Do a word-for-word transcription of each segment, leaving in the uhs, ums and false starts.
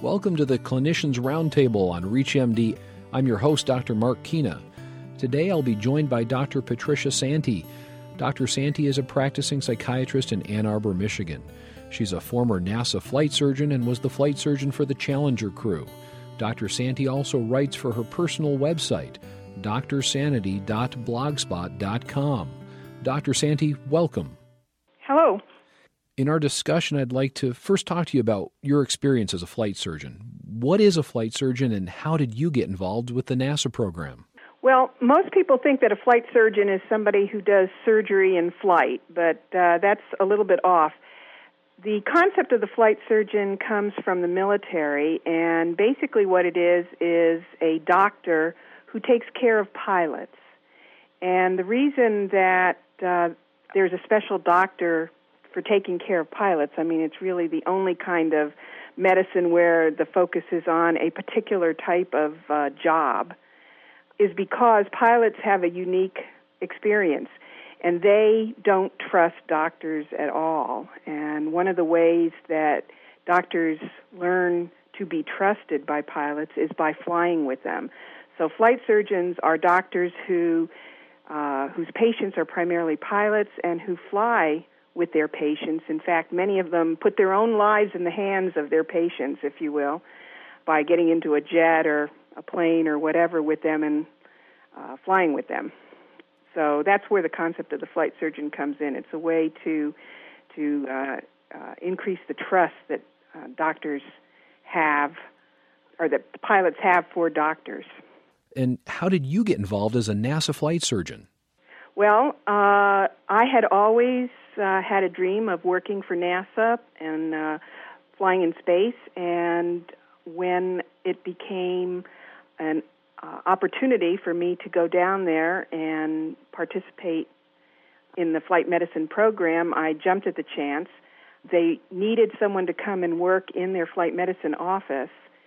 Welcome to the Clinicians Roundtable on ReachMD. I'm your host, Doctor Mark Kina. Today I'll be joined by Doctor Patricia Santee. Doctor Santee is a practicing psychiatrist in Ann Arbor, Michigan. She's a former NASA flight surgeon and was the flight surgeon for the Challenger crew. Doctor Santee also writes for her personal website, d r sanity dot blogspot dot com. Doctor Santee, welcome. Hello. In our discussion, I'd like to first talk to you about your experience as a flight surgeon. What is a flight surgeon, and how did you get involved with the NASA program? Well, most people think that a flight surgeon is somebody who does surgery in flight, but uh, that's a little bit off. The concept of the flight surgeon comes from the military, and basically what it is is a doctor who takes care of pilots. And the reason that uh, there's a special doctor for taking care of pilots, I mean, it's really the only kind of medicine where the focus is on a particular type of uh, job, is because pilots have a unique experience, and they don't trust doctors at all. And one of the ways that doctors learn to be trusted by pilots is by flying with them. So flight surgeons are doctors who uh, whose patients are primarily pilots and who fly with their patients. In fact, many of them put their own lives in the hands of their patients, if you will, by getting into a jet or a plane or whatever with them and uh, flying with them. So that's where the concept of the flight surgeon comes in. It's a way to to uh, uh, increase the trust that uh, doctors have, or that the pilots have for doctors. And how did you get involved as a NASA flight surgeon? Well, uh, I had always uh, had a dream of working for NASA and uh, flying in space, and when it became an uh, opportunity for me to go down there and participate in the flight medicine program, I jumped at the chance. They needed someone to come and work in their flight medicine office,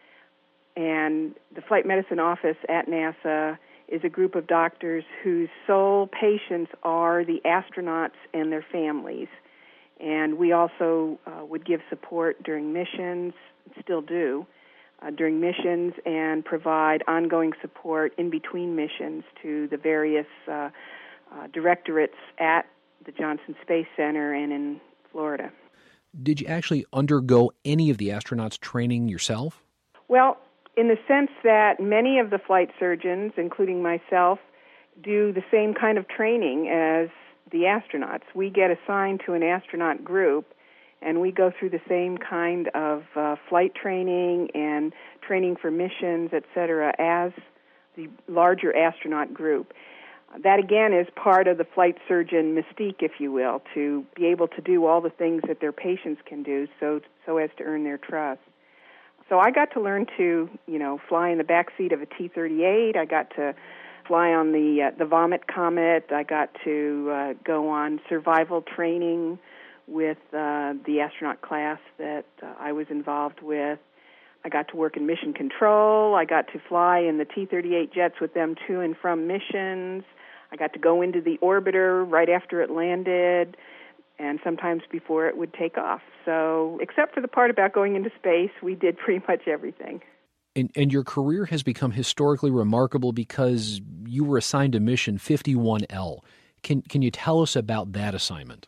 and the flight medicine office at NASA is a group of doctors whose sole patients are the astronauts and their families. And we also uh, would give support during missions, still do, uh, during missions, and provide ongoing support in between missions to the various uh, uh, directorates at the Johnson Space Center and in Florida. Did you actually undergo any of the astronauts' training yourself? Well, in the sense that many of the flight surgeons, including myself, do the same kind of training as the astronauts. We get assigned to an astronaut group, and we go through the same kind of uh, flight training and training for missions, et cetera, as the larger astronaut group. That, again, is part of the flight surgeon mystique, if you will, to be able to do all the things that their patients can do so so as to earn their trust. So I got to learn to, you know, fly in the backseat of a T thirty-eight. I got to fly on the uh, the Vomit Comet. I got to uh, go on survival training with uh, the astronaut class that uh, I was involved with. I got to work in mission control. I got to fly in the T thirty-eight jets with them to and from missions. I got to go into the orbiter right after it landed, and sometimes before it would take off. So except for the part about going into space, we did pretty much everything. And, and your career has become historically remarkable because you were assigned to mission fifty-one L. Can, can you tell us about that assignment?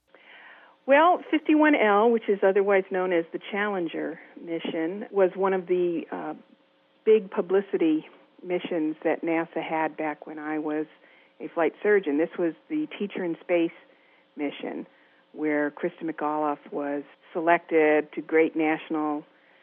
Well, fifty-one L, which is otherwise known as the Challenger mission, was one of the uh, big publicity missions that NASA had back when I was a flight surgeon. This was the Teacher in Space mission, where Krista McAuliffe was selected to great national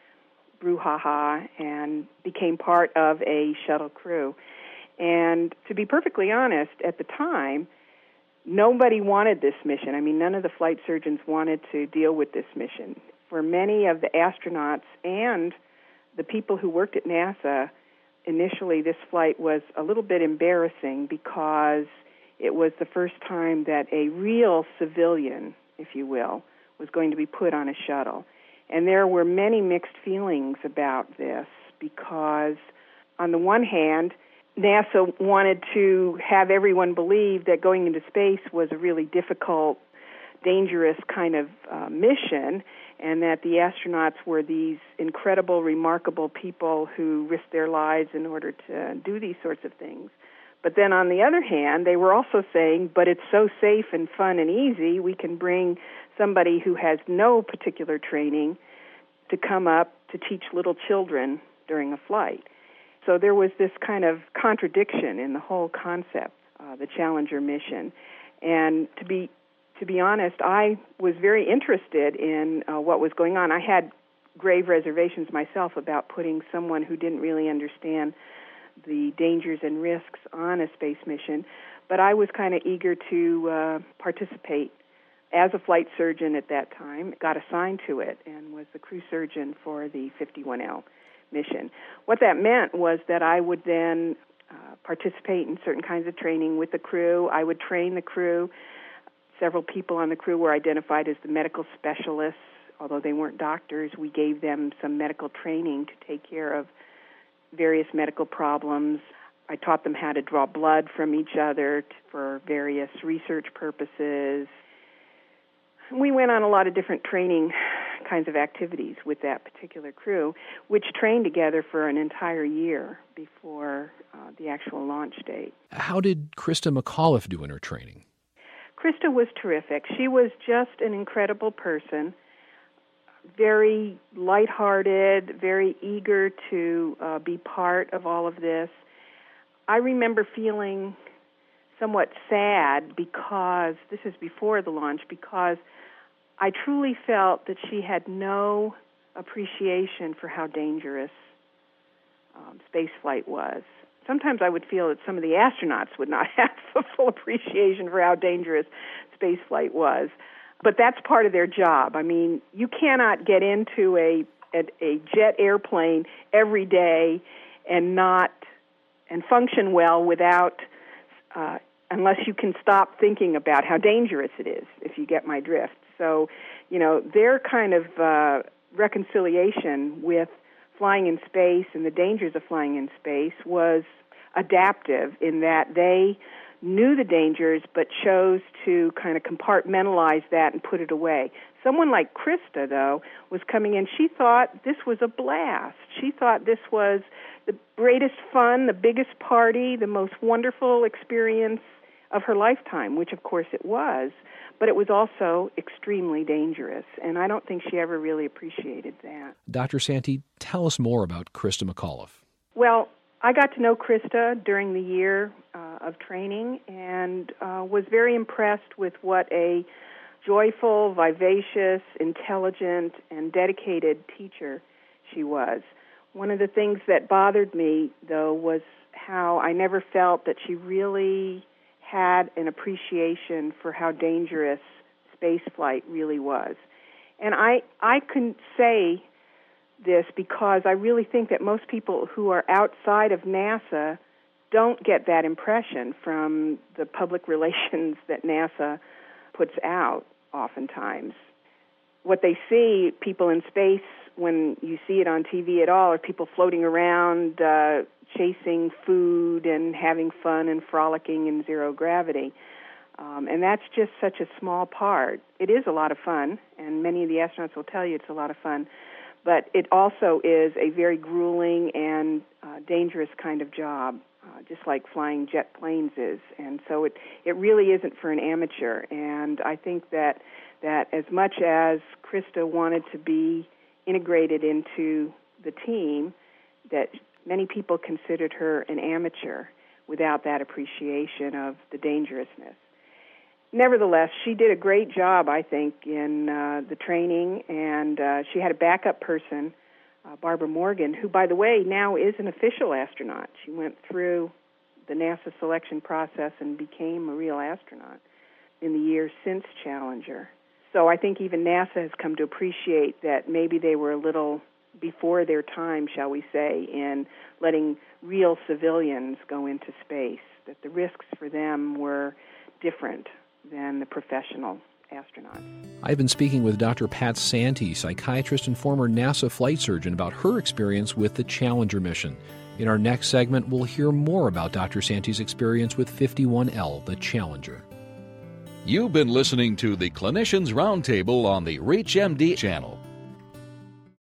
brouhaha and became part of a shuttle crew. And to be perfectly honest, at the time, nobody wanted this mission. I mean, none of the flight surgeons wanted to deal with this mission. For many of the astronauts and the people who worked at NASA, initially this flight was a little bit embarrassing because it was the first time that a real civilian, if you will, was going to be put on a shuttle. And there were many mixed feelings about this because, on the one hand, NASA wanted to have everyone believe that going into space was a really difficult, dangerous kind of uh, mission, and that the astronauts were these incredible, remarkable people who risked their lives in order to do these sorts of things. But then on the other hand, they were also saying, but it's so safe and fun and easy, we can bring somebody who has no particular training to come up to teach little children during a flight. So there was this kind of contradiction in the whole concept, uh, the Challenger mission. And to be to be honest, I was very interested in uh, what was going on. I had grave reservations myself about putting someone who didn't really understand the dangers and risks on a space mission, but I was kind of eager to uh, participate as a flight surgeon at that time, got assigned to it, and was the crew surgeon for the fifty-one L mission. What that meant was that I would then uh, participate in certain kinds of training with the crew. I would train the crew. Several people on the crew were identified as the medical specialists. Although they weren't doctors, we gave them some medical training to take care of various medical problems. I taught them how to draw blood from each other t- for various research purposes. We went on a lot of different training kinds of activities with that particular crew, which trained together for an entire year before uh, the actual launch date. How did Christa McAuliffe do in her training? Christa was terrific. She was just an incredible person, very lighthearted, very eager to uh, be part of all of this. I remember feeling somewhat sad because, this is before the launch, because I truly felt that she had no appreciation for how dangerous um, spaceflight was. Sometimes I would feel that some of the astronauts would not have a full appreciation for how dangerous spaceflight was. But that's part of their job. I mean, you cannot get into a, a, a jet airplane every day and not and function well without, uh, unless you can stop thinking about how dangerous it is, if you get my drift. So, you know, their kind of uh, reconciliation with flying in space and the dangers of flying in space was adaptive in that they knew the dangers but chose to kind of compartmentalize that and put it away. Someone like Christa, though, was coming in. She thought this was a blast. She thought this was the greatest fun, the biggest party, the most wonderful experience of her lifetime, which, of course, it was. But it was also extremely dangerous, and I don't think she ever really appreciated that. Doctor Santee, tell us more about Christa McAuliffe. Well, I got to know Christa during the year uh, of training and uh, was very impressed with what a joyful, vivacious, intelligent, and dedicated teacher she was. One of the things that bothered me, though, was how I never felt that she really had an appreciation for how dangerous spaceflight really was. And I, I can say this because I really think that most people who are outside of NASA don't get that impression from the public relations that NASA puts out oftentimes. What they see, people in space, when you see it on T V at all, are people floating around, uh, chasing food and having fun and frolicking in zero gravity. Um, and that's just such a small part. It is a lot of fun, and many of the astronauts will tell you it's a lot of fun, but it also is a very grueling and uh, dangerous kind of job, uh, just like flying jet planes is. And so it, it really isn't for an amateur. And I think that, that as much as Christa wanted to be integrated into the team, that many people considered her an amateur without that appreciation of the dangerousness. Nevertheless, she did a great job, I think, in uh, the training, and uh, she had a backup person, uh, Barbara Morgan, who, by the way, now is an official astronaut. She went through the NASA selection process and became a real astronaut in the years since Challenger. So I think even NASA has come to appreciate that maybe they were a little before their time, shall we say, in letting real civilians go into space, that the risks for them were different than the professional astronauts. I've been speaking with Doctor Pat Santee, psychiatrist and former NASA flight surgeon, about her experience with the Challenger mission. In our next segment, we'll hear more about Doctor Santee's experience with fifty-one L, the Challenger. You've been listening to the Clinicians Roundtable on the ReachMD channel.